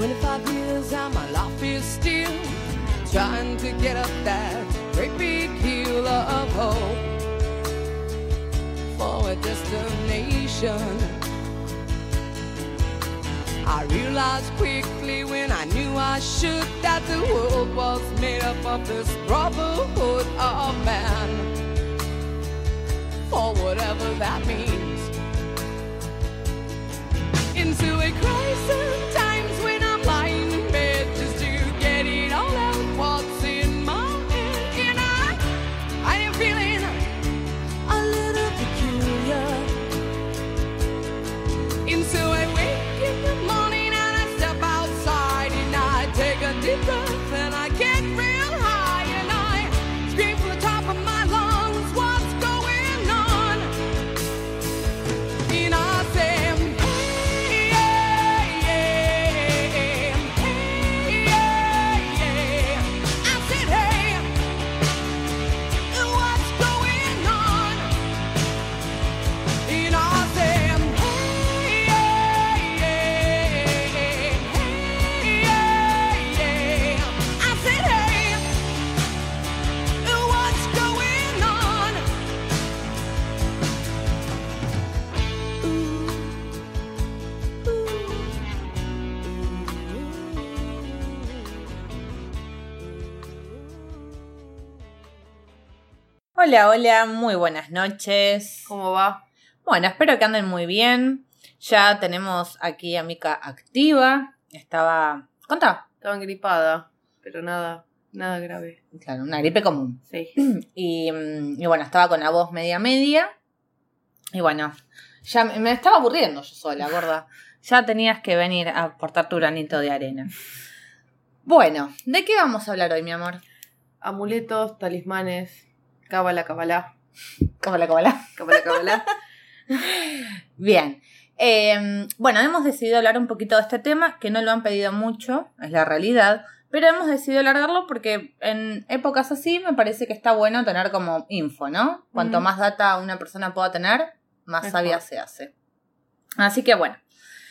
25 years and my life is still trying to get up that great big hill of hope for a destination. I realized quickly when I knew I should that the world was made up of this brotherhood of man, for whatever that means. Into a crisis times when I'm lying in bed just to get it all out what's in my head. And I am feeling a little peculiar. And so I wake in the morning and I step outside and I take a deep breath and I get real high and I scream from the top of my lungs, what's going on? And I say, Hola, hola, muy buenas noches. ¿Cómo va? Bueno, espero que anden muy bien. Ya tenemos aquí a Mica activa. Contá. Estaba engripada, pero nada grave. Claro, una gripe común. Sí. Y bueno, estaba con la voz media. Y bueno, ya me estaba aburriendo yo sola, gorda. Ya tenías que venir a aportar tu granito de arena. Bueno, ¿de qué vamos a hablar hoy, mi amor? Amuletos, talismanes, cábala. Cábala. Cábala. Bien. Bueno, hemos decidido hablar un poquito de este tema, que no lo han pedido mucho, es la realidad, pero hemos decidido alargarlo porque en épocas así me parece que está bueno tener como info, ¿no? Cuanto más data una persona pueda tener, más mejor. sabia se hace. Así que bueno,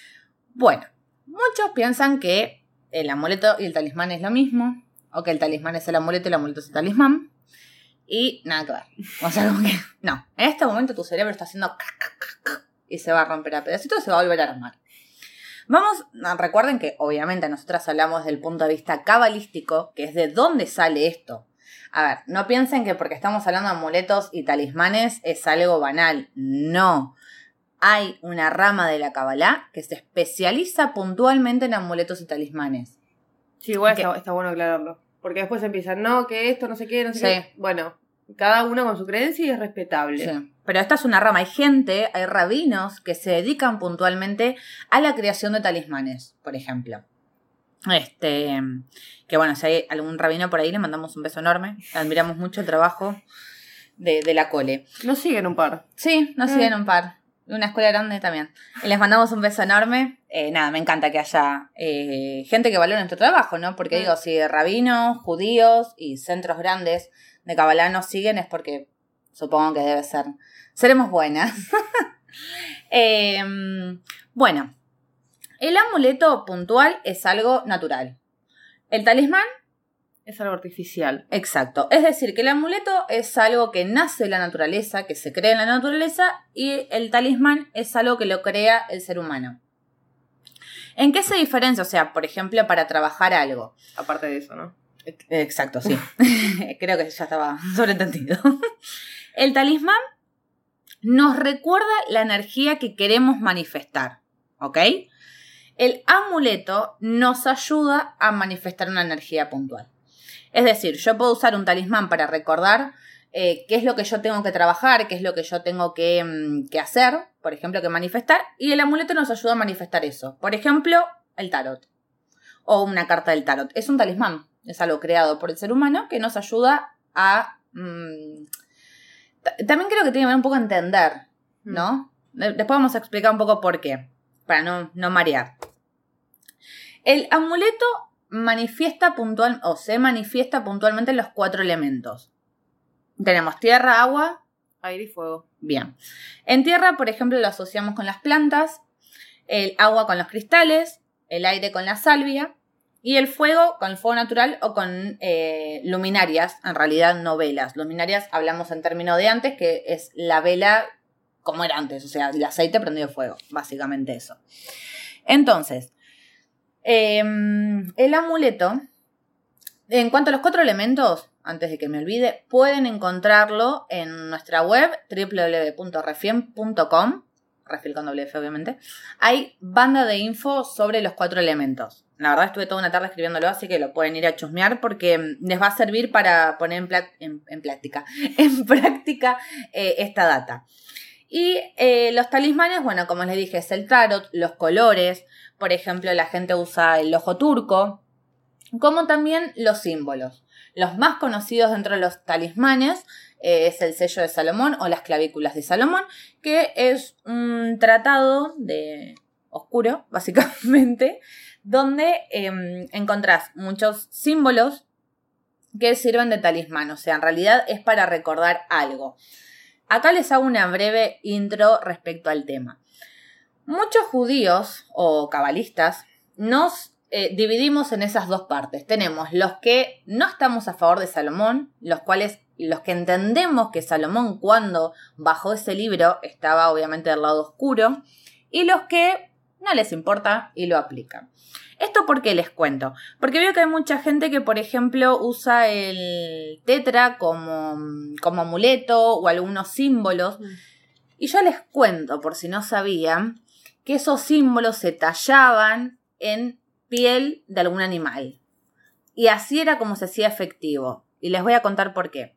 muchos piensan que el amuleto y el talismán es lo mismo, o que el talismán es el amuleto y el amuleto es el talismán. Y nada que ver. O sea, como que no. En este momento tu cerebro está haciendo y se va a romper a pedacitos y se va a volver a armar. Recuerden que obviamente nosotras hablamos desde el punto de vista cabalístico, que es de dónde sale esto. A ver, no piensen que porque estamos hablando de amuletos y talismanes es algo banal. No. Hay una rama de la Kabbalah que se especializa puntualmente en amuletos y talismanes. Sí, igual está bueno aclararlo. Porque después empiezan, no, que esto, no sé qué. Sí. Bueno, cada uno con su creencia y es respetable. Sí. Pero esta es una rama. Hay rabinos que se dedican puntualmente a la creación de talismanes, por ejemplo. Que bueno, si hay algún rabino por ahí, le mandamos un beso enorme. Admiramos mucho el trabajo de la Cole. Nos siguen un par. Sí, nos siguen un par. Una escuela grande también. Y les mandamos un beso enorme. Me encanta que haya gente que valore nuestro trabajo, ¿no? Porque digo, si rabinos, judíos y centros grandes de Kabbalah nos siguen es porque supongo que debe ser. Seremos buenas. Bueno, el amuleto puntual es algo natural. El talismán es algo artificial. Exacto. Es decir, que el amuleto es algo que nace de la naturaleza, que se crea en la naturaleza, y el talismán es algo que lo crea el ser humano. ¿En qué se diferencia? O sea, por ejemplo, para trabajar algo. Aparte de eso, ¿no? Exacto, sí. Creo que ya estaba sobreentendido. El talismán nos recuerda la energía que queremos manifestar, ¿ok? El amuleto nos ayuda a manifestar una energía puntual. Es decir, yo puedo usar un talismán para recordar qué es lo que yo tengo que trabajar, qué es lo que yo tengo que hacer, por ejemplo, que manifestar, y el amuleto nos ayuda a manifestar eso. Por ejemplo, el tarot o una carta del tarot. Es un talismán, es algo creado por el ser humano que nos ayuda a... También creo que tiene que ver un poco a entender, ¿no? Después vamos a explicar un poco por qué, para no marear. El amuleto se manifiesta puntualmente los 4 elementos. Tenemos tierra, agua, aire y fuego. Bien. En tierra, por ejemplo, lo asociamos con las plantas, el agua con los cristales, el aire con la salvia y el fuego con el fuego natural o con luminarias, en realidad no velas. Luminarias hablamos en términos de antes, que es la vela como era antes, o sea, el aceite prendido de fuego, básicamente eso. Entonces, el amuleto, en cuanto a los 4 elementos, antes de que me olvide, pueden encontrarlo en nuestra web www.refiem.com, Refil con doble F obviamente. Hay banda de info sobre los 4 elementos. La verdad estuve toda una tarde escribiéndolo, así que lo pueden ir a chusmear porque les va a servir para poner en práctica esta data. Y los talismanes, bueno, como les dije, es el tarot, los colores. Por ejemplo, la gente usa el ojo turco, como también los símbolos. Los más conocidos dentro de los talismanes es el sello de Salomón o las clavículas de Salomón, que es un tratado de oscuro, básicamente, donde encontrás muchos símbolos que sirven de talismán. O sea, en realidad es para recordar algo. Acá les hago una breve intro respecto al tema. Muchos judíos o cabalistas nos dividimos en esas dos partes. Tenemos los que no estamos a favor de Salomón, los que entendemos que Salomón cuando bajó ese libro estaba obviamente del lado oscuro, y los que no les importa y lo aplican. ¿Esto por qué les cuento? Porque veo que hay mucha gente que, por ejemplo, usa el tetra como amuleto o algunos símbolos. Y yo les cuento, por si no sabían, que esos símbolos se tallaban en piel de algún animal. Y así era como se hacía efectivo. Y les voy a contar por qué.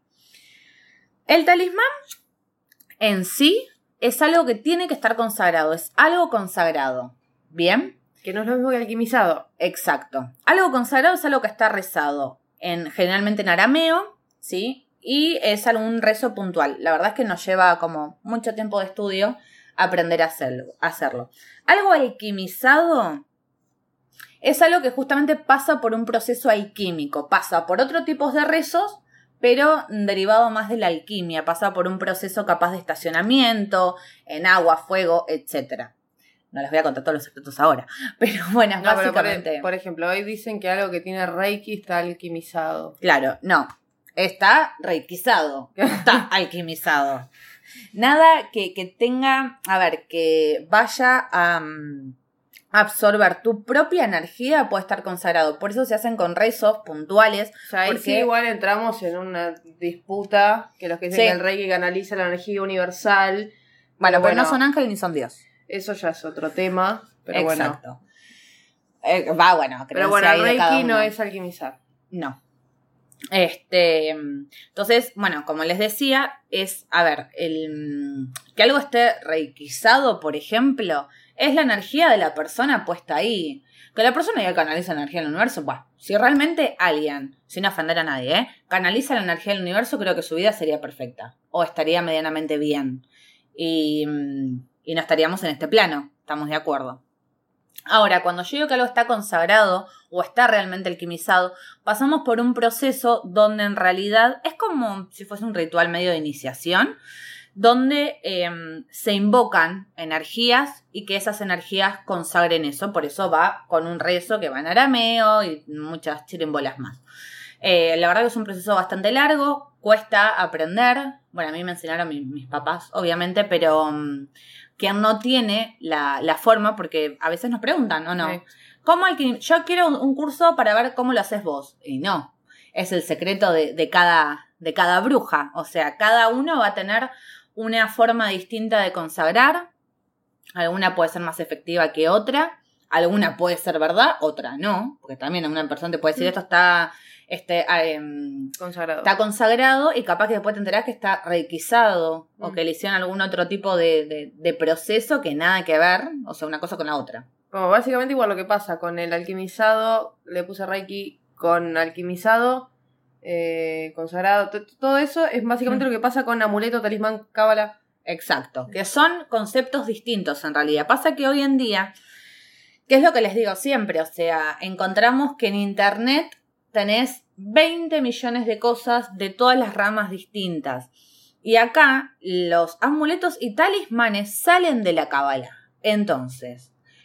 El talismán en sí es algo que tiene que estar consagrado. Es algo consagrado. ¿Bien? Que no es lo mismo que alquimizado. Exacto. Algo consagrado es algo que está rezado, generalmente en arameo, ¿sí? Y es algún rezo puntual. La verdad es que nos lleva como mucho tiempo de estudio aprender a hacerlo. Algo alquimizado es algo que justamente pasa por un proceso alquímico. Pasa por otro tipo de rezos, pero derivado más de la alquimia. Pasa por un proceso capaz de estacionamiento, en agua, fuego, etcétera. No les voy a contar todos los secretos ahora. Pero bueno, no, básicamente... Por ejemplo, hoy dicen que algo que tiene Reiki está alquimizado. Claro, no. Está reikizado. Está alquimizado. Nada que tenga... A ver, que vaya a absorber tu propia energía puede estar consagrado. Por eso se hacen con rezos puntuales. O sea, ahí sí igual entramos en una disputa que los que dicen que el Reiki canaliza la energía universal. Bueno, pero no son ángeles ni son Dios. Eso ya es otro tema, pero exacto. Bueno. Pero bueno, el Reiki no es alquimizar. No. Entonces, bueno, como les decía, es, a ver, que algo esté reikizado, por ejemplo, es la energía de la persona puesta ahí. Que la persona ya canaliza la energía del universo, bueno, si realmente alguien, sin ofender a nadie, canaliza la energía del universo, creo que su vida sería perfecta. O estaría medianamente bien. Y no estaríamos en este plano, ¿estamos de acuerdo? Ahora, cuando yo digo que algo está consagrado o está realmente alquimizado, pasamos por un proceso donde en realidad es como si fuese un ritual medio de iniciación, donde se invocan energías y que esas energías consagren eso. Por eso va con un rezo que va en arameo y muchas chirimbolas más. La verdad que es un proceso bastante largo, cuesta aprender. Bueno, a mí me enseñaron mis papás, obviamente, pero quien no tiene la forma, porque a veces nos preguntan, ¿o no? Sí. Yo quiero un curso para ver cómo lo haces vos. Y no, es el secreto de cada bruja. O sea, cada uno va a tener una forma distinta de consagrar. Alguna puede ser más efectiva que otra. Alguna puede ser verdad, otra no. Porque también una persona te puede decir esto está consagrado. Está consagrado y capaz que después te enterás que está reikizado o que le hicieron algún otro tipo de proceso que nada que ver, o sea, una cosa con la otra. Como básicamente igual lo que pasa con el alquimizado, le puse Reiki con alquimizado, consagrado, todo eso es básicamente lo que pasa con amuleto, talismán, cábala. Exacto, que son conceptos distintos en realidad. Pasa que hoy en día, que es lo que les digo siempre, o sea, encontramos que en internet tenés 20 millones de cosas de todas las ramas distintas. Y acá los amuletos y talismanes salen de la cábala. Entonces,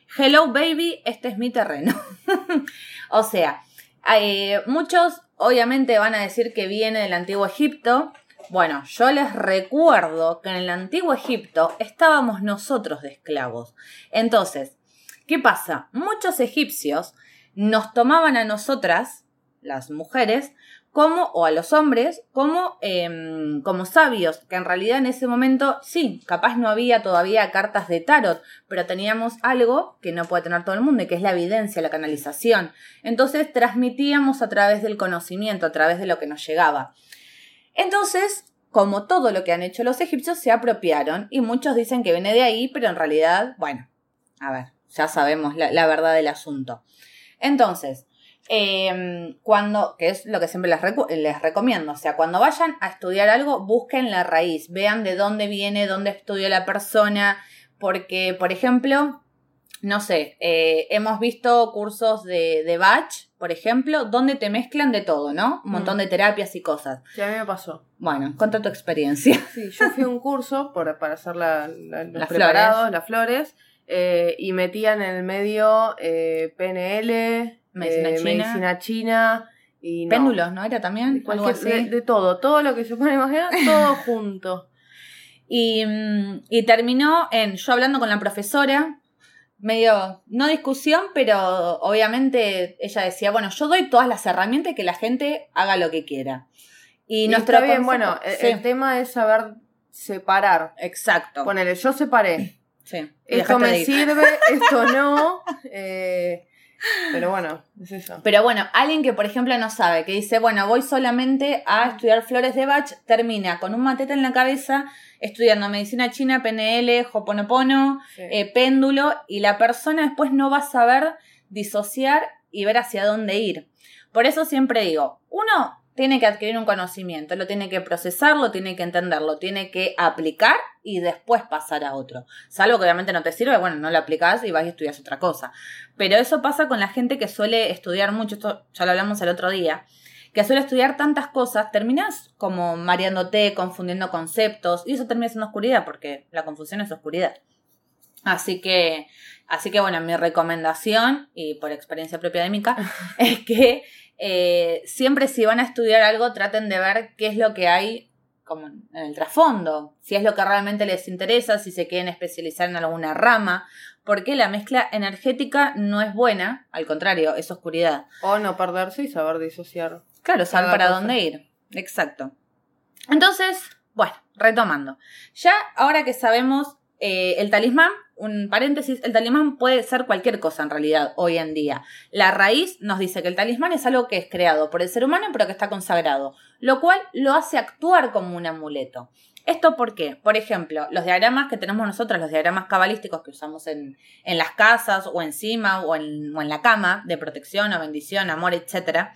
hello baby, este es mi terreno. O sea, muchos obviamente van a decir que viene del Antiguo Egipto. Bueno, yo les recuerdo que en el Antiguo Egipto estábamos nosotros de esclavos. Entonces, ¿qué pasa? Muchos egipcios nos tomaban a nosotras, las mujeres, o a los hombres, como sabios, que en realidad en ese momento, sí, capaz no había todavía cartas de tarot, pero teníamos algo que no puede tener todo el mundo, y que es la evidencia, la canalización. Entonces transmitíamos a través del conocimiento, a través de lo que nos llegaba. Entonces, como todo lo que han hecho los egipcios, se apropiaron, y muchos dicen que viene de ahí, pero en realidad, bueno, a ver, ya sabemos la verdad del asunto. Entonces, que es lo que siempre les recomiendo, o sea, cuando vayan a estudiar algo, busquen la raíz, vean de dónde viene, dónde estudió la persona, porque, por ejemplo, no sé, hemos visto cursos de Bach, por ejemplo, donde te mezclan de todo, ¿no? Un montón de terapias y cosas. Sí, a mí me pasó. Bueno, cuenta tu experiencia. Sí, yo fui a un curso para hacer los Las preparados, las flores, y metían en el medio PNL, medicina china y péndulos, ¿no? Era también algo así. De todo lo que se puede imaginar, todo junto. Y terminó yo hablando con la profesora, medio, no discusión, pero obviamente ella decía, bueno, yo doy todas las herramientas y que la gente haga lo que quiera. Y está bien, bueno, sí. El tema es saber separar. Exacto. Ponele, yo separé. Sí. Esto me sirve, esto no. Pero bueno, es eso. Pero bueno, alguien que por ejemplo no sabe, que dice, bueno, voy solamente a estudiar flores de Bach, termina con un matete en la cabeza estudiando medicina china, PNL, Ho'oponopono, Sí. péndulo, y la persona después no va a saber disociar y ver hacia dónde ir. Por eso siempre digo, uno tiene que adquirir un conocimiento, lo tiene que procesar, lo tiene que entender, lo tiene que aplicar y después pasar a otro. Salvo que obviamente no te sirve, bueno, no lo aplicás y vas y estudias otra cosa. Pero eso pasa con la gente que suele estudiar mucho, esto ya lo hablamos el otro día, que suele estudiar tantas cosas, terminás como mareándote, confundiendo conceptos, y eso termina siendo oscuridad, porque la confusión es oscuridad. Así que bueno, mi recomendación, y por experiencia propia de Mica, es que siempre si van a estudiar algo, traten de ver qué es lo que hay como en el trasfondo, si es lo que realmente les interesa, si se quieren especializar en alguna rama, porque la mezcla energética no es buena, al contrario, es oscuridad. O no perderse y saber disociar. Claro, saber para dónde ir. Exacto. Entonces, bueno, retomando. Ya ahora que sabemos el talismán, un paréntesis, el talismán puede ser cualquier cosa en realidad hoy en día. La raíz nos dice que el talismán es algo que es creado por el ser humano pero que está consagrado, lo cual lo hace actuar como un amuleto. ¿Esto por qué? Por ejemplo, los diagramas que tenemos nosotros, los diagramas cabalísticos que usamos en las casas o encima o en la cama de protección o bendición, amor, etc.,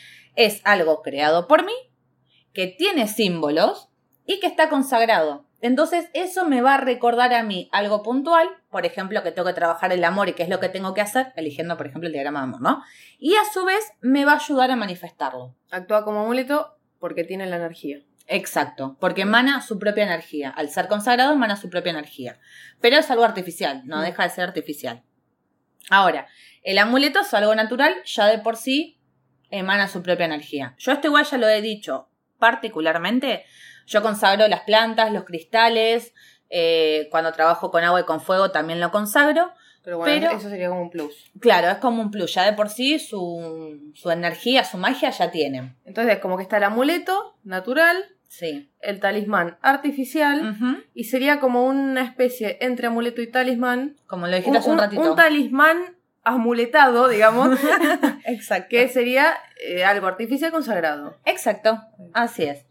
es algo creado por mí, que tiene símbolos y que está consagrado. Entonces eso me va a recordar a mí algo puntual, por ejemplo, que tengo que trabajar el amor y qué es lo que tengo que hacer, eligiendo, por ejemplo, el diagrama de amor, ¿no? Y a su vez me va a ayudar a manifestarlo. Actúa como amuleto porque tiene la energía. Exacto, porque emana su propia energía. Al ser consagrado emana su propia energía. Pero es algo artificial, no deja de ser artificial. Ahora, el amuleto es algo natural, ya de por sí emana su propia energía. Yo esto igual ya lo he dicho, particularmente yo consagro las plantas, los cristales, cuando trabajo con agua y con fuego también lo consagro. Pero bueno, eso sería como un plus. Claro, es como un plus, ya de por sí su energía, su magia ya tiene. Entonces como que está el amuleto natural, sí, el talismán artificial, y sería como una especie entre amuleto y talismán. Como lo dijiste hace un ratito. Un talismán amuletado, digamos. Exacto. Que sería algo artificial consagrado. Exacto, así es.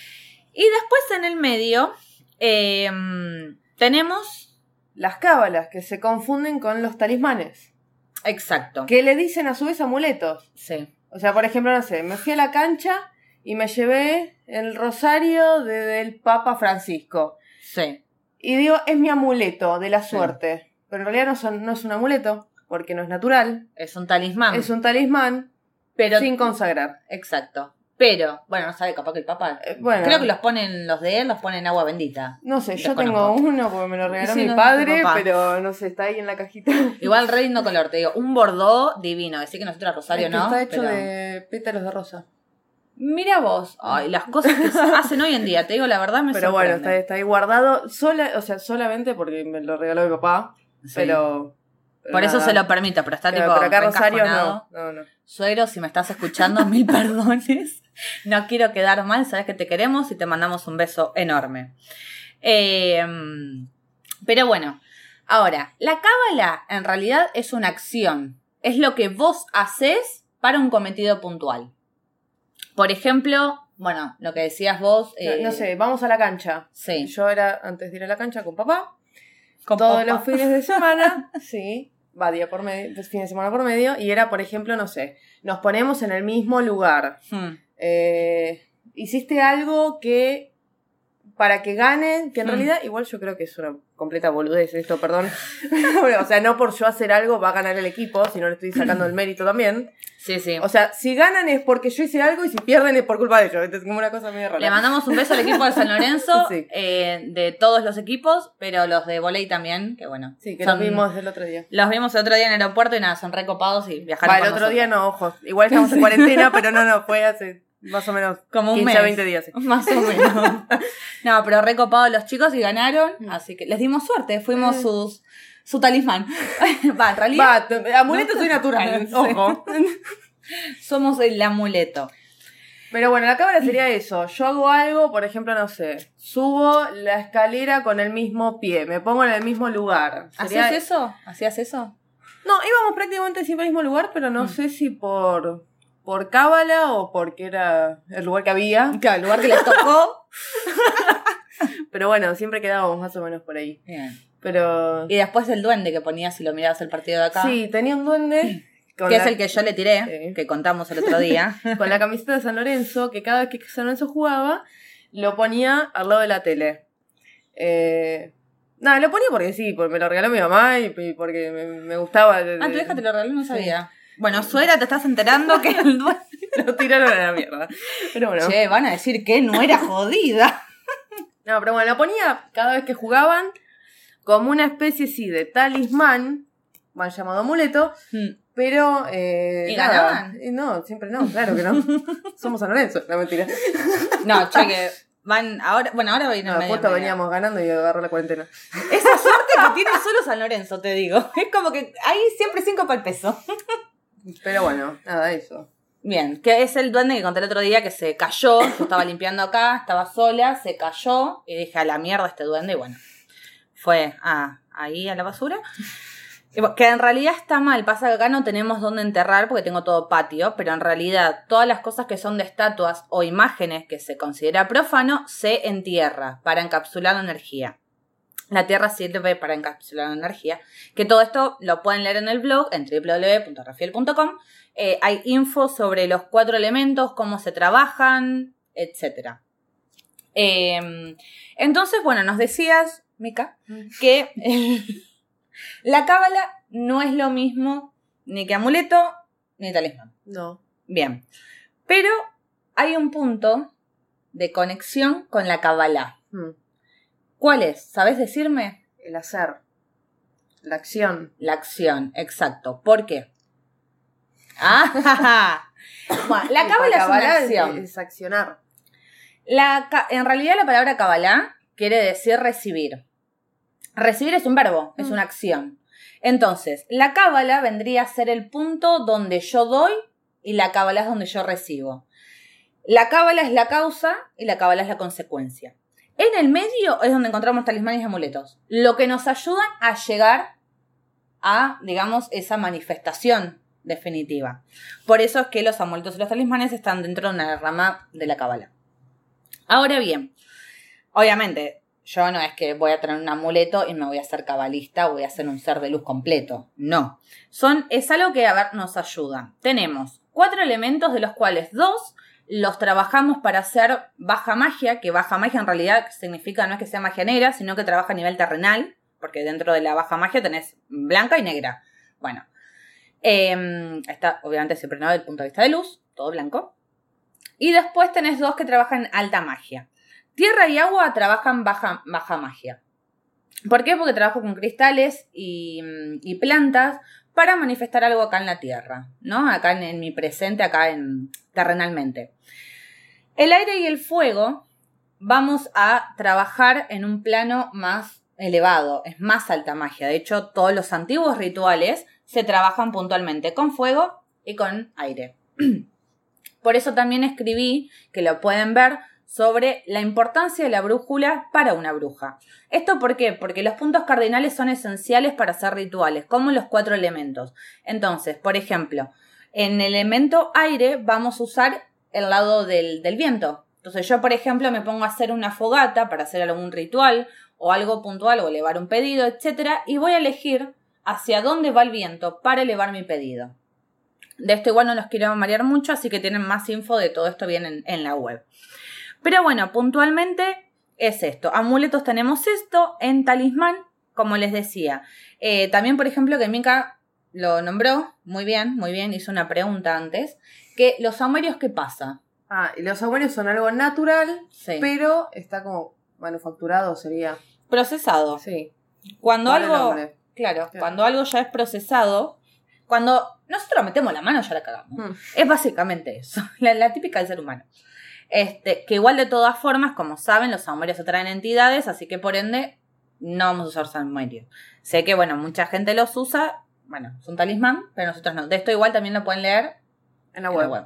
Y después en el medio tenemos las cábalas, que se confunden con los talismanes. Exacto. Que le dicen a su vez amuletos. Sí. O sea, por ejemplo, no sé, me fui a la cancha y me llevé el rosario del Papa Francisco. Sí. Y digo, es mi amuleto de la suerte. Sí. Pero en realidad no es un amuleto, porque no es natural. Es un talismán. Es un talismán, pero sin consagrar. Exacto. Pero, bueno, no sabe, capaz que el papá. Bueno. Creo que los ponen, los de él, los ponen en agua bendita. No sé, yo Desconozco. tengo uno porque me lo regaló Sí, mi no, padre, tu papá. pero no sé, está ahí en la cajita. Igual re lindo color, te digo. Un bordó divino. Decir que nosotros Rosario Es que no. está hecho pero... de pétalos de rosa. Mira vos. Ay, las cosas que se hacen hoy en día, te digo la verdad, me Pero bueno, sorprende. está ahí guardado, solamente porque me lo regaló mi papá, Sí. pero Por eso nada. se lo permito, pero está Pero tipo acá Rosario reencajonado. no. Suegro, si me estás escuchando, mil perdones. No quiero quedar mal, sabes que te queremos y te mandamos un beso enorme. Pero bueno, ahora, la cábala en realidad es una acción. Es lo que vos haces para un cometido puntual. Por ejemplo, bueno, lo que decías vos... No sé, vamos a la cancha. Sí. Yo era, antes de ir a la cancha con papá, Con todos papá. los fines de semana, sí, día por medio, fin de semana por medio, y era, por ejemplo, no sé, nos ponemos en el mismo lugar. Hiciste algo que para que ganen, que en realidad igual yo creo que es una completa boludez esto, perdón. O sea, no por yo hacer algo va a ganar el equipo, sino le estoy sacando el mérito también. Sí, sí. O sea, si ganan es porque yo hice algo y si pierden es por culpa de ellos. Es como una cosa medio rara. Le mandamos un beso al equipo de San Lorenzo, Sí. de todos los equipos, pero los de volei también, que bueno. Sí, que son- los vimos el otro día. Los vimos el otro día en el aeropuerto y nada, son recopados y viajaron Va, el con otro día nosotros. no, ojo. Igual estamos en cuarentena, pero no, fue hace más o menos Como un 15 mes. a 20 días. Sí. Más o menos. No, pero recopados los chicos y ganaron, así que les dimos suerte, fuimos su talismán. Va, en realidad Va, amuleto soy natural, Sí. ojo. somos el amuleto. Pero bueno, la cámara sería eso. Yo hago algo, por ejemplo, no sé, subo la escalera con el mismo pie, me pongo en el mismo lugar. Sería- ¿Hacías eso? ¿Hacías eso? No, íbamos prácticamente siempre al mismo lugar, pero no sé si por cábala o porque era el lugar que había. Claro, el lugar que les tocó. Pero bueno, siempre quedábamos más o menos por ahí. Bien. Pero Y después el duende que ponías si lo mirabas el partido de acá. sí, tenía un duende con Que la- es el que yo le tiré, Sí. que contamos el otro día. con la camiseta de San Lorenzo, que cada vez que San Lorenzo jugaba, lo ponía al lado de la tele. Nada, lo ponía porque sí, porque me lo regaló mi mamá y porque me gustaba. Ah, tu hija te lo regaló, no sabía. Bueno, suegra, te estás enterando que el duende... Lo tiraron a la mierda. Pero bueno. Che, van a decir que no era jodida. No, pero bueno, lo ponía cada vez que jugaban como una especie, sí, de talismán, mal llamado amuleto, pero... ¿Y nada. ganaban? No, siempre no, claro que no. Somos San Lorenzo, no mentira. No, che, que van... Ahora, bueno, ahora viene No, medio justo medio. veníamos ganando y agarró la cuarentena. Esa suerte que tiene solo San Lorenzo, te digo. Es como que hay siempre 5 para el peso. Pero bueno, nada, eso. Bien, que es el duende que conté el otro día que se cayó. Yo estaba limpiando acá, estaba sola, se cayó y dije a la mierda este duende y bueno, fue ahí a la basura. Y que en realidad está mal, pasa que acá no tenemos dónde enterrar porque tengo todo patio, pero en realidad todas las cosas que son de estatuas o imágenes que se considera profano se entierra para encapsular la energía. La tierra sirve para encapsular la energía. Que todo esto lo pueden leer en el blog en www.rafael.com. Hay info sobre los 4 elementos, cómo se trabajan, etc. Entonces, bueno, nos decías, Mica, que la cábala no es lo mismo ni que amuleto ni talismán. No. Bien. Pero hay un punto de conexión con la cábala. ¿Cuál es? ¿Sabés decirme? El hacer. La acción. La acción, exacto. ¿Por qué? Ah, bueno, la cábala es una acción. Es accionar. En realidad la palabra cábala quiere decir recibir. Recibir es un verbo, es una acción. Entonces, la cábala vendría a ser el punto donde yo doy y la cábala es donde yo recibo. La cábala es la causa y la cábala es la consecuencia. En el medio es donde encontramos talismanes y amuletos, lo que nos ayudan a llegar a, digamos, esa manifestación definitiva. Por eso es que los amuletos y los talismanes están dentro de una rama de la cábala. Ahora bien, obviamente, yo no es que voy a tener un amuleto y me voy a hacer cabalista o voy a ser un ser de luz completo. No. Es algo que, nos ayuda. Tenemos 4 elementos de los cuales 2 los trabajamos para hacer baja magia, que baja magia en realidad significa no es que sea magia negra, sino que trabaja a nivel terrenal, porque dentro de la baja magia tenés blanca y negra. Bueno, está obviamente siempre no desde el punto de vista de luz, todo blanco. Y después tenés 2 que trabajan alta magia. Tierra y agua trabajan baja magia. ¿Por qué? Porque trabajo con cristales y plantas para manifestar algo acá en la tierra, ¿no? Acá en mi presente, terrenalmente. El aire y el fuego vamos a trabajar en un plano más elevado, es más alta magia. De hecho, todos los antiguos rituales se trabajan puntualmente con fuego y con aire. Por eso también escribí, que lo pueden ver, sobre la importancia de la brújula para una bruja. ¿Esto por qué? Porque los puntos cardinales son esenciales para hacer rituales, como los 4 elementos. Entonces, por ejemplo, en el elemento aire vamos a usar el lado del viento. Entonces yo, por ejemplo, me pongo a hacer una fogata para hacer algún ritual o algo puntual o elevar un pedido, etc. Y voy a elegir hacia dónde va el viento para elevar mi pedido. De esto igual no los quiero marear mucho, así que tienen más info de todo esto bien en la web. Pero bueno, puntualmente es esto. Amuletos tenemos esto. En talismán, como les decía. También, por ejemplo, que Mika lo nombró muy bien, hizo una pregunta antes. Que los saumerios, ¿qué pasa? Y los saumerios son algo natural, Sí. pero está como manufacturado, sería. Procesado. Sí. Cuando Vale el algo... nombre. Claro, cuando algo ya es procesado, cuando nosotros metemos la mano ya la cagamos. Es básicamente eso, la típica del ser humano. Que igual de todas formas, como saben, los saumerios atraen entidades, así que por ende no vamos a usar saumerios. Sé que, bueno, mucha gente los usa, bueno, es un talismán, pero nosotros no. De esto igual también lo pueden leer En la web.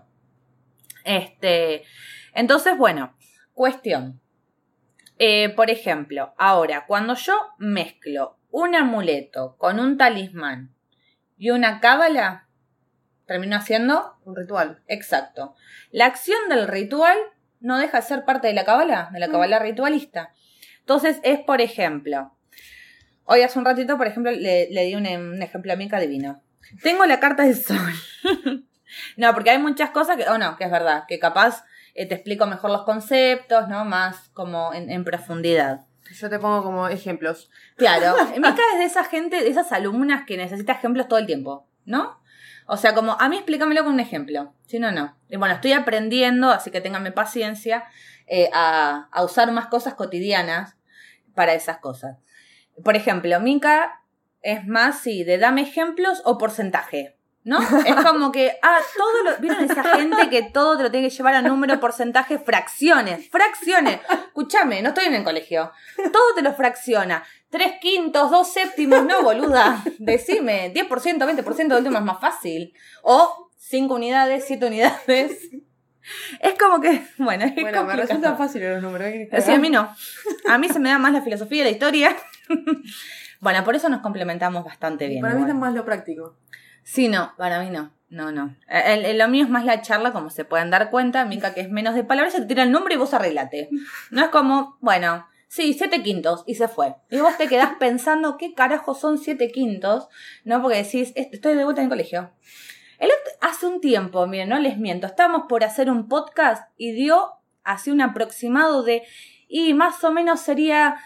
Entonces, bueno, cuestión. Por ejemplo, ahora, cuando yo mezclo un amuleto con un talismán y una cábala, termino haciendo Un ritual. exacto. La acción del ritual no deja de ser parte de la cábala ritualista. Entonces es, por ejemplo, hoy hace un ratito, por ejemplo, le di un ejemplo a Mika divino. Tengo la carta del sol. No, porque hay muchas cosas que es verdad, que capaz te explico mejor los conceptos, ¿no? Más como en profundidad. Yo te pongo como ejemplos. Claro, Mika es de esa gente, de esas alumnas que necesita ejemplos todo el tiempo, ¿no? O sea, como a mí explícamelo con un ejemplo, si no, no. Y bueno, estoy aprendiendo, así que ténganme paciencia a usar más cosas cotidianas para esas cosas. Por ejemplo, Mika es más, sí, de dame ejemplos o porcentaje, ¿no? Es como que, ¿vieron esa gente que todo te lo tiene que llevar a número, porcentaje, fracciones? Escúchame, no estoy en el colegio. Todo te lo fracciona. 3/5, 2/7, no, boluda. Decime, 10%, 20%, de último es más fácil. O 5 unidades, 7 unidades. Es como que, bueno, es me complicado. resultan fáciles los números. Sí, a mí no. A mí se me da más la filosofía y la historia. Bueno, por eso nos complementamos bastante bien. Para mí igual. es más lo práctico. Sí, no, para mí no. No. Lo mío es más la charla, como se pueden dar cuenta. Mika, que es menos de palabras, se te tira el nombre y vos arreglate. No es como, bueno, sí, 7/5 y se fue. Y vos te quedás pensando, ¿qué carajo son 7/5? ¿No? Porque decís, estoy de vuelta en el colegio. Hace un tiempo, miren, no les miento, estábamos por hacer un podcast y dio así un aproximado de, y más o menos sería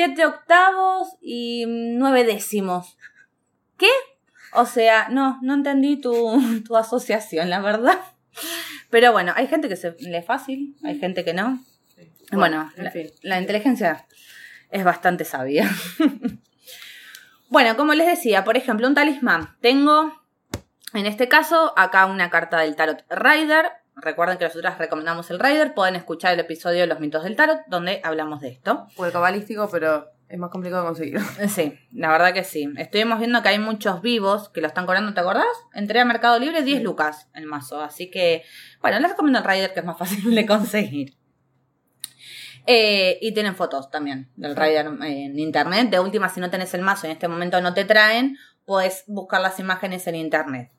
7/8 y 9/10. ¿Qué? O sea, no entendí tu asociación, la verdad. Pero bueno, hay gente que se le es fácil, hay gente que no. Sí. Bueno, en fin. la inteligencia es bastante sabia. Bueno, como les decía, por ejemplo, un talismán. Tengo, en este caso, acá una carta del Tarot Rider. Recuerden que nosotras recomendamos el Rider. Pueden escuchar el episodio de los mitos del Tarot, donde hablamos de esto. O el cabalístico, pero es más complicado de conseguir. Sí, la verdad que sí. Estuvimos viendo que hay muchos vivos que lo están cobrando, ¿te acordás? Entré a Mercado Libre, 10 lucas el mazo. Así que, bueno, les recomiendo el Rider, que es más fácil de conseguir. Y tienen fotos también del Rider en internet. De última, si no tenés el mazo y en este momento no te traen, podés buscar las imágenes en internet.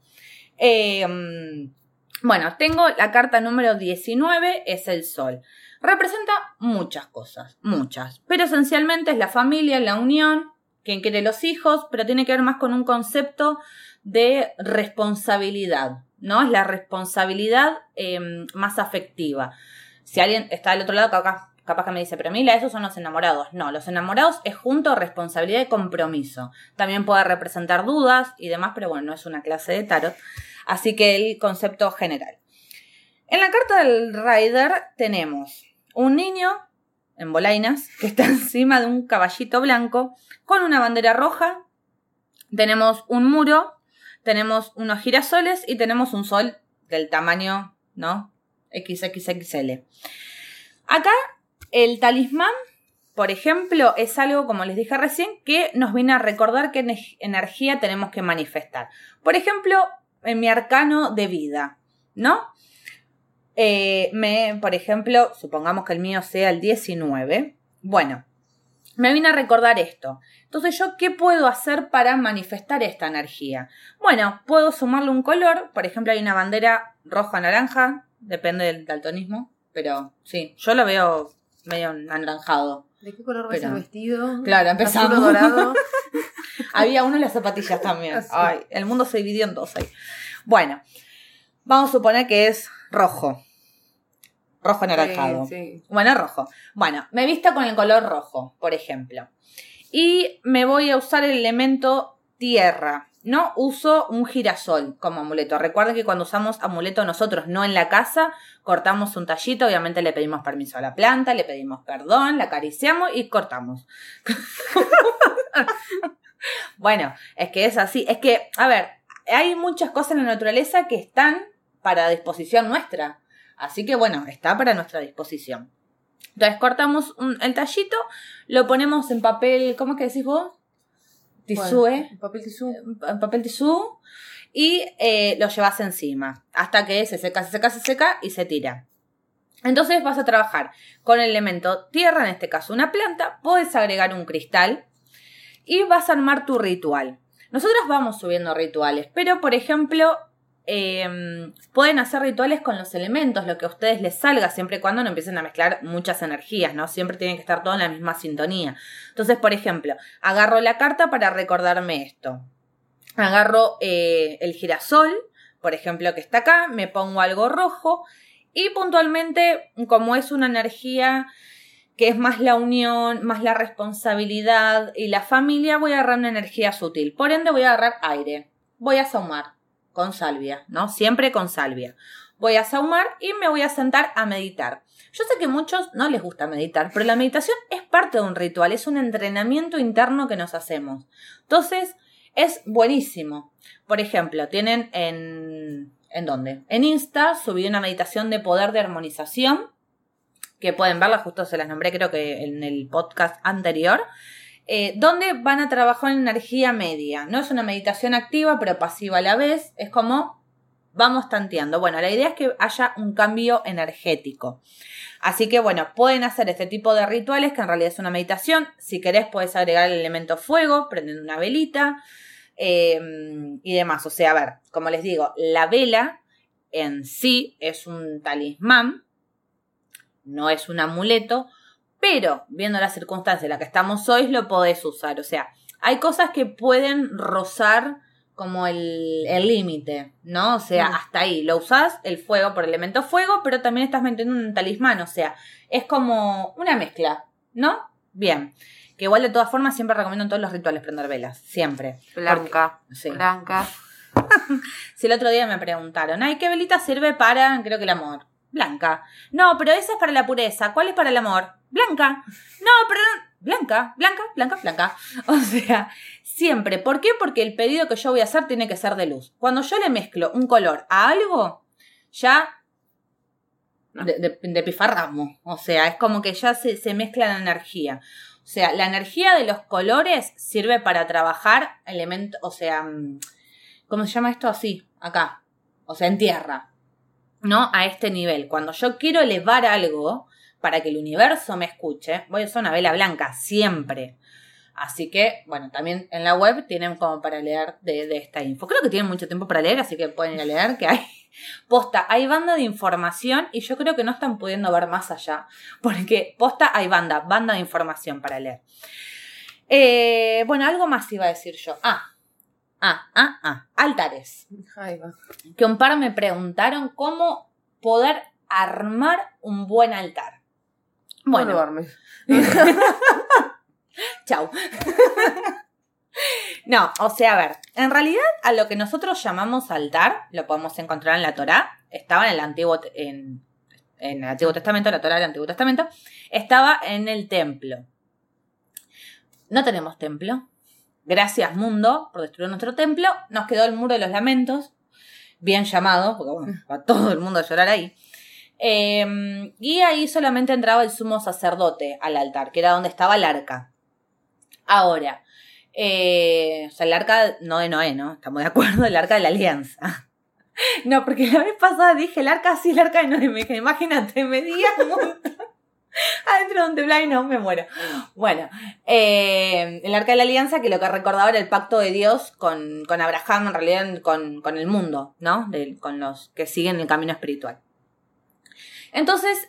Bueno, tengo la carta número 19, es el Sol. Representa muchas cosas, muchas. Pero esencialmente es la familia, la unión, quien quiere los hijos, pero tiene que ver más con un concepto de responsabilidad, ¿no? Es la responsabilidad más afectiva. Si alguien está del otro lado, capaz que me dice, pero Mila, esos son los enamorados. No, los enamorados es junto a responsabilidad y compromiso. También puede representar dudas y demás, pero bueno, no es una clase de tarot. Así que el concepto general. En la carta del Rider tenemos un niño en bolainas que está encima de un caballito blanco con una bandera roja. Tenemos un muro, tenemos unos girasoles y tenemos un sol del tamaño, ¿no? XXXL. Acá el talismán, por ejemplo, es algo, como les dije recién, que nos viene a recordar qué energía tenemos que manifestar. Por ejemplo, en mi arcano de vida, ¿no? Por ejemplo, supongamos que el mío sea el 19. Bueno, me viene a recordar esto. Entonces, ¿yo qué puedo hacer para manifestar esta energía? Bueno, puedo sumarle un color. Por ejemplo, hay una bandera roja-naranja. Depende del daltonismo. Pero sí, yo lo veo medio anaranjado. ¿De qué color va ese vestido? Claro, empezamos. Azul dorado. Había uno en las zapatillas también. Ay, el mundo se dividió en dos ahí. Bueno, vamos a suponer que es rojo. Rojo anaranjado. Sí. Bueno, rojo. Bueno, me visto con el color rojo, por ejemplo. Y me voy a usar el elemento tierra. No uso un girasol como amuleto. Recuerden que cuando usamos amuleto nosotros, no en la casa, cortamos un tallito, obviamente le pedimos permiso a la planta, le pedimos perdón, la acariciamos y cortamos. Bueno, es que es así. Es que, a ver, hay muchas cosas en la naturaleza que están para disposición nuestra. Así que, bueno, está para nuestra disposición. Entonces cortamos el tallito, lo ponemos en papel, ¿cómo es que decís vos? Tisú, Bueno, papel tisú. Papel tisú y lo llevas encima hasta que se seca y se tira. Entonces vas a trabajar con el elemento tierra, en este caso una planta, puedes agregar un cristal y vas a armar tu ritual. Nosotros vamos subiendo rituales, pero por ejemplo pueden hacer rituales con los elementos, lo que a ustedes les salga, siempre y cuando no empiecen a mezclar muchas energías, ¿no? Siempre tienen que estar todo en la misma sintonía. Entonces, por ejemplo, agarro la carta para recordarme esto. Agarro el girasol, por ejemplo, que está acá, me pongo algo rojo y puntualmente, como es una energía que es más la unión, más la responsabilidad y la familia, voy a agarrar una energía sutil. Por ende, voy a agarrar aire. Voy a saumar. Con salvia, ¿no? Siempre con salvia. Voy a saumar y me voy a sentar a meditar. Yo sé que a muchos no les gusta meditar, pero la meditación es parte de un ritual, es un entrenamiento interno que nos hacemos. Entonces, es buenísimo. Por ejemplo, tienen ¿en dónde? En Insta subí una meditación de poder de armonización, que pueden verla, justo se las nombré creo que en el podcast anterior, donde van a trabajar en energía media. No es una meditación activa, pero pasiva a la vez. Es como vamos tanteando. Bueno, la idea es que haya un cambio energético. Así que, bueno, pueden hacer este tipo de rituales, que en realidad es una meditación. Si querés, puedes agregar el elemento fuego, prenden una velita y demás. O sea, a ver, como les digo, la vela en sí es un talismán, no es un amuleto, pero, viendo la circunstancia en la que estamos hoy, lo podés usar. O sea, hay cosas que pueden rozar como el límite, ¿no? O sea, hasta ahí. Lo usás, el fuego por elemento fuego, pero también estás metiendo un talismán. O sea, es como una mezcla, ¿no? Bien. Que igual, de todas formas, siempre recomiendo en todos los rituales prender velas. Siempre. Blanca. Porque, sí. Blanca. Si el otro día me preguntaron, ay, ¿qué velita sirve para, creo que el amor? Blanca. No, pero esa es para la pureza. ¿Cuál es para el amor? Blanca. No, pero blanca. O sea, siempre. ¿Por qué? Porque el pedido que yo voy a hacer tiene que ser de luz. Cuando yo le mezclo un color a algo, ya de pifarramo. O sea, es como que ya se mezcla la energía. O sea, la energía de los colores sirve para trabajar elementos, o sea, ¿cómo se llama esto? Así, acá. O sea, en tierra. ¿No? A este nivel. Cuando yo quiero elevar algo para que el universo me escuche, voy a usar una vela blanca siempre. Así que, bueno, también en la web tienen como para leer de esta info. Creo que tienen mucho tiempo para leer, así que pueden ir a leer, que hay posta, hay banda de información y yo creo que no están pudiendo ver más allá, porque posta hay banda de información para leer. Bueno, algo más iba a decir yo. Altares. Ahí va. Que un par me preguntaron cómo poder armar un buen altar. Bueno. No duermes. Chau. No, o sea, a ver, en realidad a lo que nosotros llamamos altar, lo podemos encontrar en la Torá, estaba en el Antiguo, en el Antiguo Testamento, la Torá del Antiguo Testamento, estaba en el templo. No tenemos templo. Gracias, mundo, por destruir nuestro templo. Nos quedó el muro de los lamentos, bien llamado, porque bueno, va todo el mundo a llorar ahí. Y ahí solamente entraba el sumo sacerdote al altar, que era donde estaba el arca. Ahora, o sea, el arca no de Noé, ¿no? Estamos de acuerdo, el arca de la alianza. No, porque la vez pasada dije el arca, sí, el arca de Noé. Me dije, imagínate, me digas un montón. Adentro de un templo y no, me muero. Bueno, el arca de la alianza, que lo que recordaba era el pacto de Dios con Abraham, en realidad con el mundo, ¿no? Con los que siguen el camino espiritual. Entonces,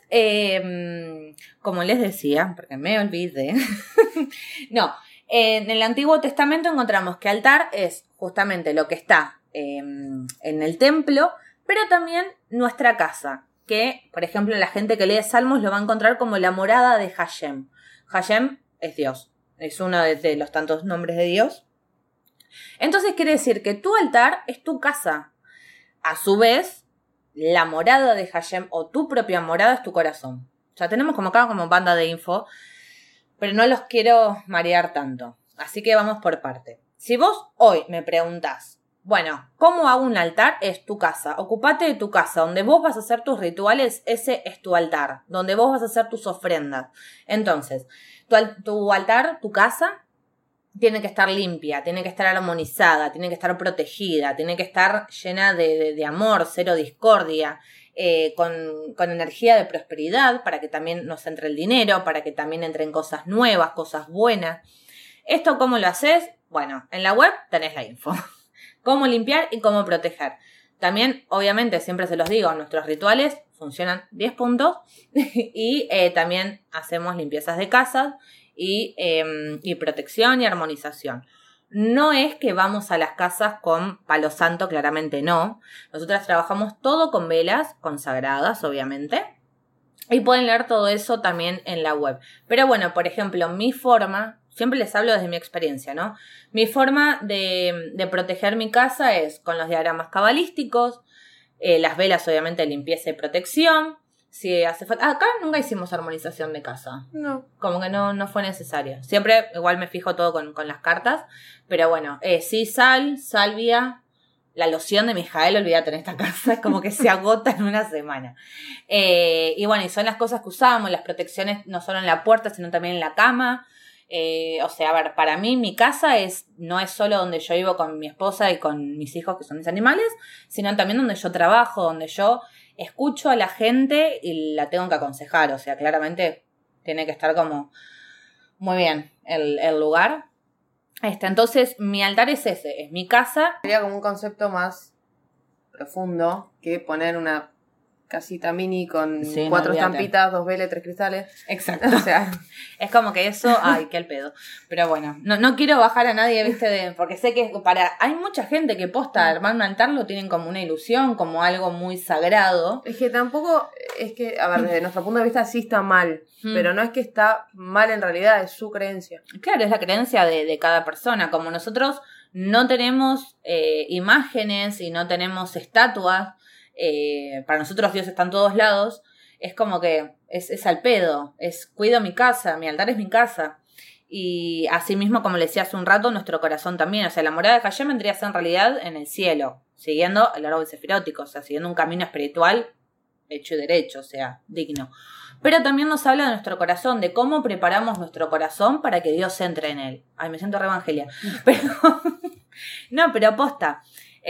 como les decía, porque me olvidé, no, en el Antiguo Testamento encontramos que altar es justamente lo que está en el templo, pero también nuestra casa, que, por ejemplo, la gente que lee Salmos lo va a encontrar como la morada de Hashem. Hashem es Dios, es uno de los tantos nombres de Dios. Entonces quiere decir que tu altar es tu casa. A su vez, la morada de Hashem o tu propia morada es tu corazón. O sea, tenemos como acá como banda de info, pero no los quiero marear tanto. Así que vamos por parte. Si vos hoy me preguntás, bueno, ¿cómo hago un altar? Es tu casa. Ocupate de tu casa. Donde vos vas a hacer tus rituales, ese es tu altar. Donde vos vas a hacer tus ofrendas. Entonces, tu altar, tu casa, tiene que estar limpia, tiene que estar armonizada, tiene que estar protegida, tiene que estar llena de amor, cero discordia, con energía de prosperidad, para que también nos entre el dinero, para que también entren cosas nuevas, cosas buenas. ¿Esto cómo lo haces? Bueno, en la web tenés la info. Cómo limpiar y cómo proteger. También, obviamente, siempre se los digo, nuestros rituales funcionan 10 puntos y también hacemos limpiezas de casas y protección y armonización. No es que vamos a las casas con palo santo, claramente no. Nosotras trabajamos todo con velas consagradas, obviamente. Y pueden leer todo eso también en la web. Pero bueno, por ejemplo, mi forma... Siempre les hablo desde mi experiencia, ¿no? Mi forma de proteger mi casa es con los diagramas cabalísticos, las velas obviamente de limpieza y protección. Si hace falta... acá nunca hicimos armonización de casa. No. Como que no fue necesario. Siempre igual me fijo todo con las cartas. Pero bueno, sí, salvia, la loción de Mijael, olvídate en esta casa, es como que se agota en una semana. Y bueno, y son las cosas que usamos, las protecciones no solo en la puerta, sino también en la cama. O sea, a ver, para mí mi casa no es solo donde yo vivo con mi esposa y con mis hijos, que son mis animales, sino también donde yo trabajo, donde yo escucho a la gente y la tengo que aconsejar. O sea, claramente tiene que estar como muy bien el lugar. Entonces, mi altar es ese, es mi casa. Sería como un concepto más profundo que poner una casita mini con 4 estampitas, 2 velas, 3 cristales. Exacto. O sea, es como que eso, ay, qué al pedo. Pero bueno, no quiero bajar a nadie, viste, porque sé que hay mucha gente que posta armar un altar, lo tienen como una ilusión, como algo muy sagrado. es que tampoco, es que, a ver, desde nuestro punto de vista sí está mal, pero no es que está mal en realidad, es su creencia. Claro, es la creencia de cada persona. Como nosotros no tenemos imágenes y no tenemos estatuas, para nosotros Dios está en todos lados, es como que es al pedo, cuido mi casa, mi altar es mi casa. Y así mismo, como le decía hace un rato, nuestro corazón también. O sea, la morada de Hashem vendría a ser en realidad en el cielo, siguiendo el árbol sefirótico, o sea, siguiendo un camino espiritual hecho y derecho, o sea, digno. Pero también nos habla de nuestro corazón, de cómo preparamos nuestro corazón para que Dios entre en él. Ay, me siento re evangelia. Pero, no, pero posta.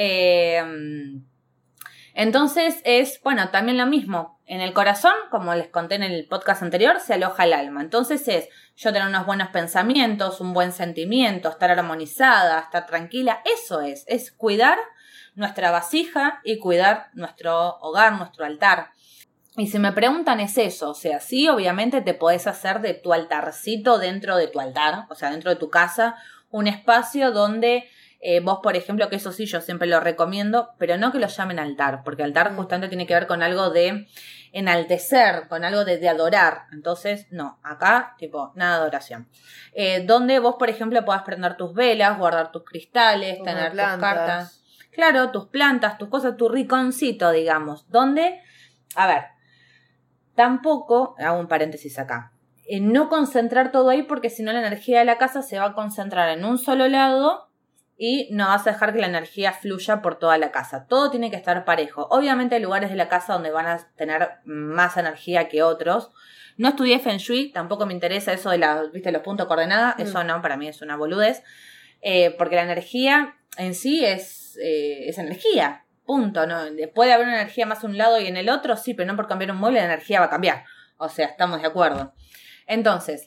Entonces bueno, también lo mismo. En el corazón, como les conté en el podcast anterior, se aloja el alma. Entonces yo tener unos buenos pensamientos, un buen sentimiento, estar armonizada, estar tranquila. Eso es cuidar nuestra vasija y cuidar nuestro hogar, nuestro altar. Y si me preguntan, es eso. O sea, sí, obviamente te podés hacer de tu altarcito dentro de tu altar, o sea, dentro de tu casa, un espacio donde Vos, por ejemplo, que eso sí yo siempre lo recomiendo, pero no que lo llamen altar, porque altar justamente tiene que ver con algo de enaltecer, con algo de adorar. Entonces, no, acá, tipo, nada de adoración. Donde vos, por ejemplo, podás prender tus velas, guardar tus cristales, Tus tener tus plantas. cartas. Claro, tus plantas, tus cosas, tu rinconcito, digamos. Donde, a ver, tampoco, hago un paréntesis acá, no concentrar todo ahí porque si no la energía de la casa se va a concentrar en un solo lado y no vas a dejar que la energía fluya por toda la casa. Todo tiene que estar parejo. Obviamente hay lugares de la casa donde van a tener más energía que otros. No estudié Feng Shui, tampoco me interesa eso de los puntos de coordenada. Eso no, para mí es una boludez. Porque la energía en sí es energía. Punto. ¿No? Puede haber una energía más a un lado y en el otro, sí, pero no por cambiar un mueble la energía va a cambiar. O sea, estamos de acuerdo. Entonces,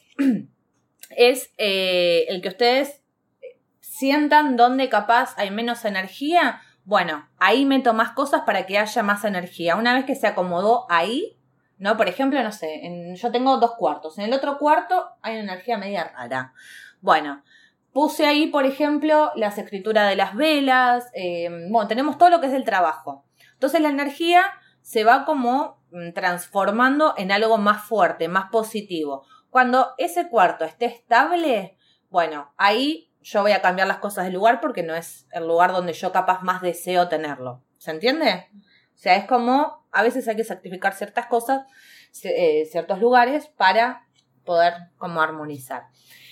es el que ustedes sientan donde capaz hay menos energía. Bueno, ahí meto más cosas para que haya más energía. Una vez que se acomodó ahí, ¿no? Por ejemplo, no sé, yo tengo 2 cuartos. En el otro cuarto hay una energía media rara. Bueno, puse ahí, por ejemplo, las escrituras de las velas. Bueno, tenemos todo lo que es del trabajo. Entonces la energía se va como transformando en algo más fuerte, más positivo. Cuando ese cuarto esté estable, bueno, ahí yo voy a cambiar las cosas del lugar porque no es el lugar donde yo capaz más deseo tenerlo. ¿Se entiende? O sea, es como a veces hay que sacrificar ciertas cosas, ciertos lugares para poder como armonizar.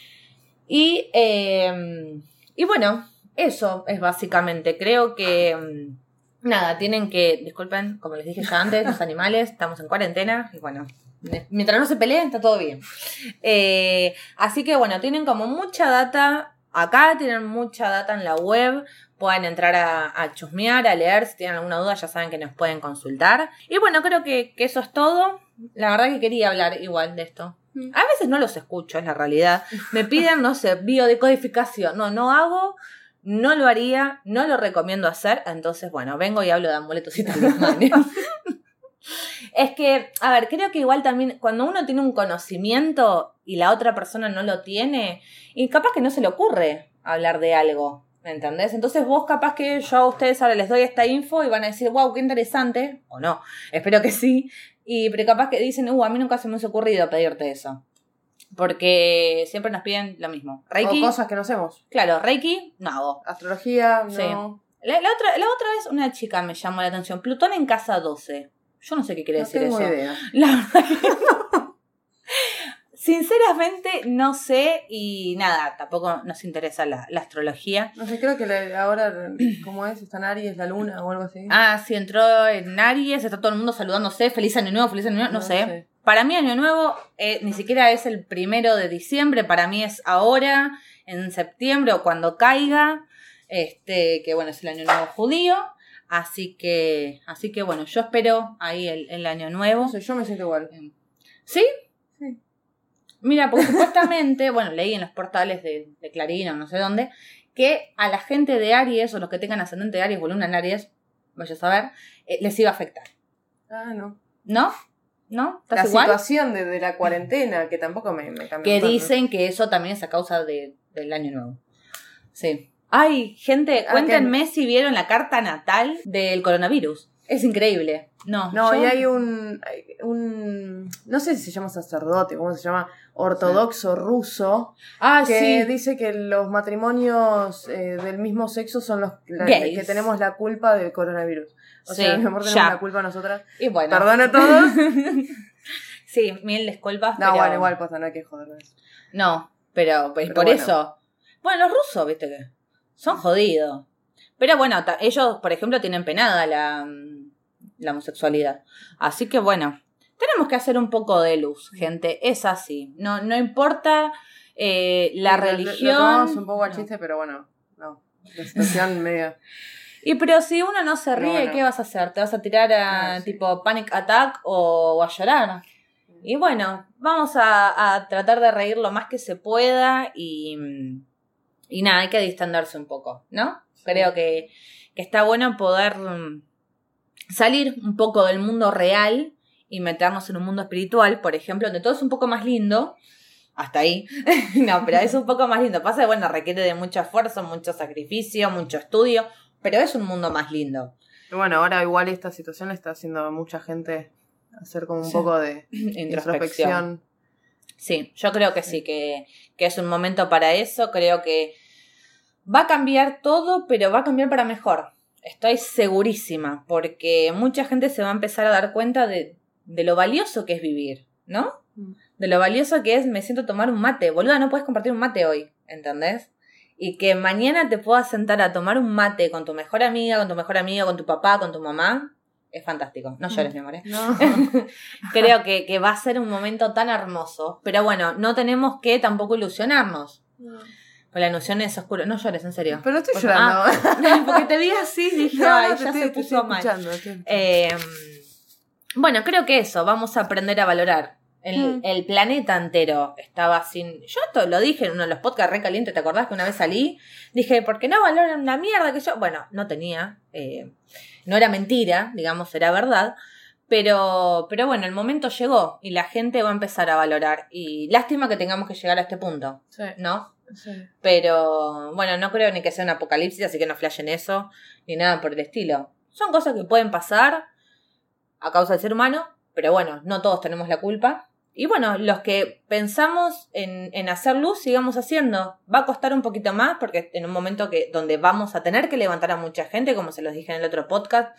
Y bueno, eso es básicamente. Creo que nada, tienen que, disculpen, como les dije ya antes, los animales, estamos en cuarentena, y bueno, mientras no se peleen, está todo bien. Así que bueno, tienen como mucha data acá, tienen mucha data en la web, pueden entrar a chusmear, a leer, si tienen alguna duda ya saben que nos pueden consultar. Y bueno, creo que eso es todo. La verdad que quería hablar igual de esto. A veces no los escucho, es la realidad. Me piden, no sé, biodecodificación. No hago, no lo haría, no lo recomiendo hacer. Entonces, bueno, vengo y hablo de amuletos y talismanes. Es que, a ver, creo que igual también cuando uno tiene un conocimiento y la otra persona no lo tiene, y capaz que no se le ocurre hablar de algo, ¿me entendés? Entonces vos capaz que yo a ustedes ahora les doy esta info y van a decir, wow, qué interesante, o no, espero que sí, pero capaz que dicen, a mí nunca se me ha ocurrido pedirte eso. Porque siempre nos piden lo mismo. Reiki. O cosas que no hacemos. Claro, Reiki, no hago. Astrología, no. Sí. La otra vez una chica me llamó la atención. Plutón en casa 12. Yo no sé qué quiere decir eso. No tengo idea. La verdad que no. Sinceramente no sé y nada, tampoco nos interesa la astrología. No sé, creo que ahora, ¿cómo es? ¿Está en Aries, la luna o algo así? Ah, sí, entró en Aries, está todo el mundo saludándose, feliz año nuevo, no sé. Para mí año nuevo ni siquiera es el 1 de diciembre, para mí es ahora, en septiembre o cuando caiga, que bueno, es el año nuevo judío. Así que bueno, yo espero ahí el año nuevo. No sé, yo me siento igual. ¿Sí? Sí. Mira, porque supuestamente, bueno, leí en los portales de Clarín o no sé dónde, que a la gente de Aries o los que tengan ascendente de Aries o luna en Aries, vaya a saber, les iba a afectar. Ah, no. ¿No? ¿No? ¿Estás La igual? situación de la cuarentena, que tampoco me cambió. Que tanto. dicen que eso también es a causa del año nuevo. Sí. Ay, gente, cuéntenme si vieron la carta natal del coronavirus. Es increíble. No, y hay un no sé si se llama sacerdote, ¿cómo se llama? Ortodoxo ruso. Ah, que sí. dice que los matrimonios del mismo sexo son los Gays. que tenemos la culpa del coronavirus. O Sí, sea, a lo mejor tenemos la culpa nosotras. Y bueno. Perdón a todos. Sí, mil disculpas. No, pero... bueno, igual pasa, no hay que joderles. No, pero por bueno. eso. Bueno, los rusos, viste que son jodidos. Pero bueno, ellos, por ejemplo, tienen penada la homosexualidad. Así que bueno, tenemos que hacer un poco de luz, gente. Es así. No importa la religión. Lo tomamos un poco al no. chiste, pero bueno, no. La situación media. Y pero si uno no se ríe, bueno. ¿qué vas a hacer? ¿Te vas a tirar a Sí. tipo panic attack o a llorar? Y bueno, vamos a tratar de reír lo más que se pueda y nada, hay que distenderse un poco, ¿no? Sí. Creo que está bueno poder salir un poco del mundo real y meternos en un mundo espiritual, por ejemplo, donde todo es un poco más lindo hasta ahí. No, pero es un poco más lindo. Pasa que, bueno, requiere de mucho esfuerzo, mucho sacrificio, mucho estudio, pero es un mundo más lindo. Y bueno, ahora igual esta situación le está haciendo a mucha gente hacer como un poco de introspección. Sí, yo creo que sí, que es un momento para eso. Creo que va a cambiar todo, pero va a cambiar para mejor. Estoy segurísima, porque mucha gente se va a empezar a dar cuenta de lo valioso que es vivir, ¿no? De lo valioso que es, me siento a tomar un mate. Boluda, no puedes compartir un mate hoy, ¿entendés? Y que mañana te puedas sentar a tomar un mate con tu mejor amiga, con tu mejor amigo, con tu papá, con tu mamá, es fantástico. No llores, mi amor. No. Creo que va a ser un momento tan hermoso. Pero bueno, no tenemos que tampoco ilusionarnos. Pues la ilusión es oscura. No llores, en serio. Pero no estoy llorando. Porque te vi así, dije, ay, ya se puso mal. Bueno, creo que eso, vamos a aprender a valorar. El planeta entero estaba sin... Yo esto lo dije en uno de los podcasts re calientes, ¿te acordás que una vez salí? Dije, ¿por qué no valoran una mierda que yo...? Bueno, no tenía... no era mentira, digamos, era verdad. Pero bueno, el momento llegó y la gente va a empezar a valorar. Y lástima que tengamos que llegar a este punto, Sí. ¿no? Sí. Pero bueno, no creo ni que sea un apocalipsis, así que no flashen eso, ni nada por el estilo. Son cosas que pueden pasar a causa del ser humano, pero bueno, no todos tenemos la culpa. Y bueno, los que pensamos en hacer luz, sigamos haciendo. Va a costar un poquito más, porque en un momento donde vamos a tener que levantar a mucha gente, como se los dije en el otro podcast.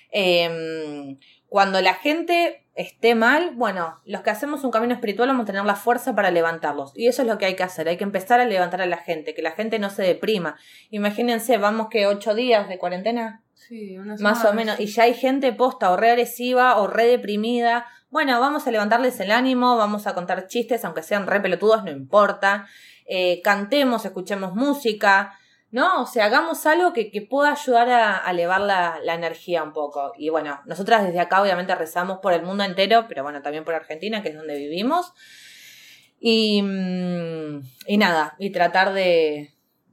Cuando la gente esté mal, bueno, los que hacemos un camino espiritual vamos a tener la fuerza para levantarlos. Y eso es lo que hay que hacer, hay que empezar a levantar a la gente, que la gente no se deprima. Imagínense, vamos que 8 días de cuarentena. Sí, una Más semana. o menos, y ya hay gente posta o re agresiva o re deprimida. Bueno, vamos a levantarles el ánimo, vamos a contar chistes, aunque sean re pelotudos, no importa. Cantemos, escuchemos música, ¿no? O sea, hagamos algo que pueda ayudar a elevar la energía un poco. Y bueno, nosotras desde acá obviamente rezamos por el mundo entero, pero bueno, también por Argentina, que es donde vivimos. Y nada, y tratar de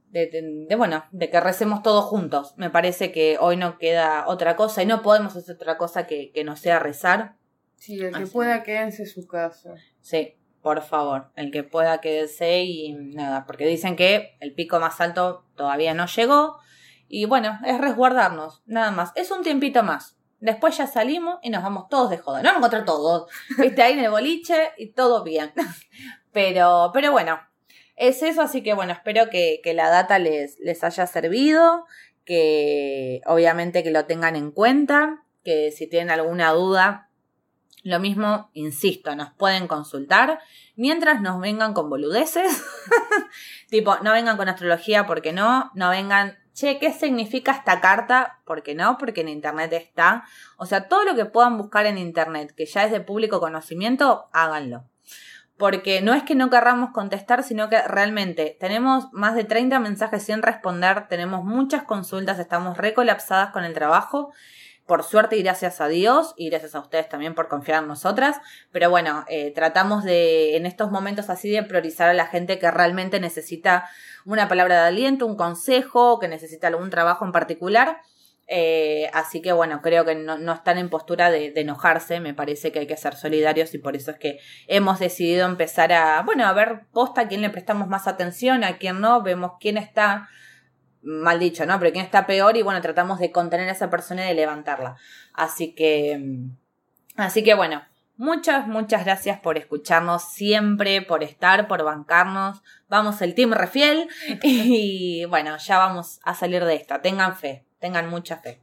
que recemos todos juntos. Me parece que hoy no queda otra cosa y no podemos hacer otra cosa que no sea rezar. Sí, el que Así. pueda quédense en su casa. Sí, por favor, el que pueda quedarse y nada, porque dicen que el pico más alto todavía no llegó y bueno, es resguardarnos, nada más. Es un tiempito más. Después ya salimos y nos vamos todos de joda. No vamos a encontrar todos, viste, ahí en el boliche y todo bien. Pero bueno, es eso, así que bueno, espero que la data les haya servido, que obviamente que lo tengan en cuenta, que si tienen alguna duda, lo mismo, insisto, nos pueden consultar, mientras nos vengan con boludeces, tipo, no vengan con astrología, porque no vengan, che, ¿qué significa esta carta? Porque no, porque en internet está, o sea, todo lo que puedan buscar en internet, que ya es de público conocimiento, háganlo. Porque no es que no querramos contestar, sino que realmente tenemos más de 30 mensajes sin responder, tenemos muchas consultas, estamos recolapsadas con el trabajo, por suerte y gracias a Dios, y gracias a ustedes también por confiar en nosotras, pero bueno, tratamos de, en estos momentos así, de priorizar a la gente que realmente necesita una palabra de aliento, un consejo, que necesita algún trabajo en particular. Así que bueno, creo que no están en postura de enojarse, me parece que hay que ser solidarios y por eso es que hemos decidido empezar a ver posta a quién le prestamos más atención, a quién no, vemos quién está, mal dicho, ¿no? Pero quién está peor y bueno, tratamos de contener a esa persona y de levantarla. Así que bueno, muchas gracias por escucharnos siempre, por estar, por bancarnos. Vamos, el team refiel y bueno, ya vamos a salir de esta. Tengan fe. Tengan mucha fe.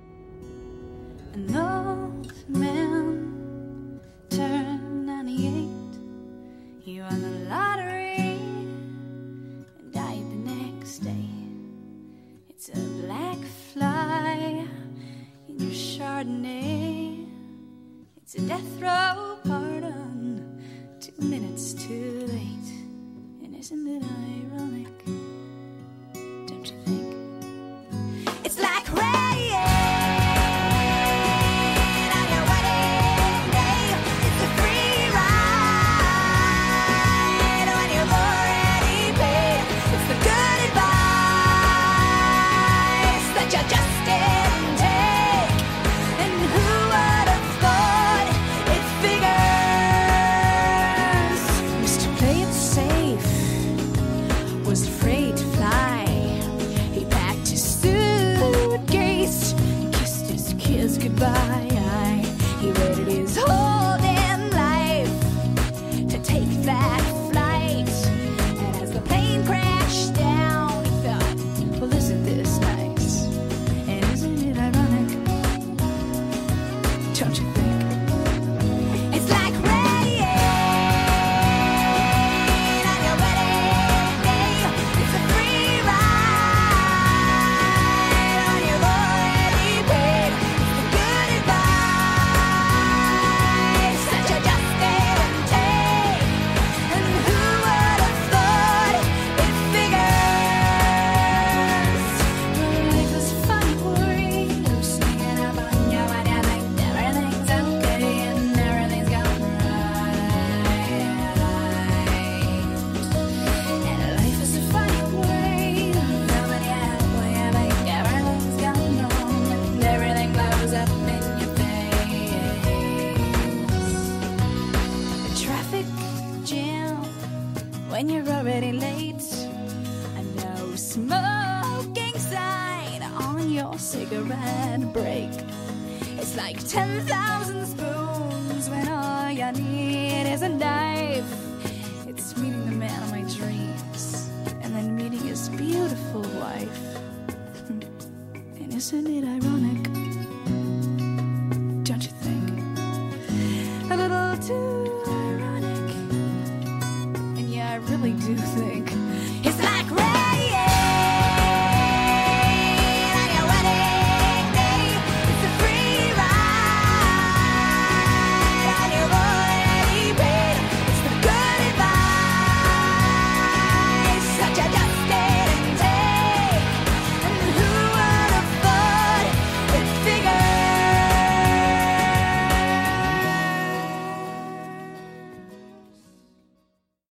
An old man turned 98. He won the lottery and died the next day. It's a black fly in your Chardonnay. It's a death row pardon, 2 minutes too late. And isn't it ironic? Don't you think? It's like rain on your wedding day. It's a free ride when you've already paid. It's the good advice that you just didn't take. And who would have thought it figures? Mr. Play It Safe. was holding life to take that flight. And as the plane crashed down, he thought, well, isn't this nice? And isn't it ironic? Don't you think? It's like rain on your wedding day. It's a free ride on your already paid. It's the good advice that you just can't take. And who would have thought it figures? Life is funny, worried, sneaking up on you when you think everything's okay and everything's going right. And life is a funny worried, when you're halfway, you think everything's going wrong and everything blows up in your face. A traffic jam when you're already late. A no smoking sign on your cigarette break. It's like 10,000 spoons when all you need is a knife. It's meeting the man of my dreams and then meeting his beautiful wife. And isn't it ironic? Don't you think? A little too ironic. And yeah, I really do think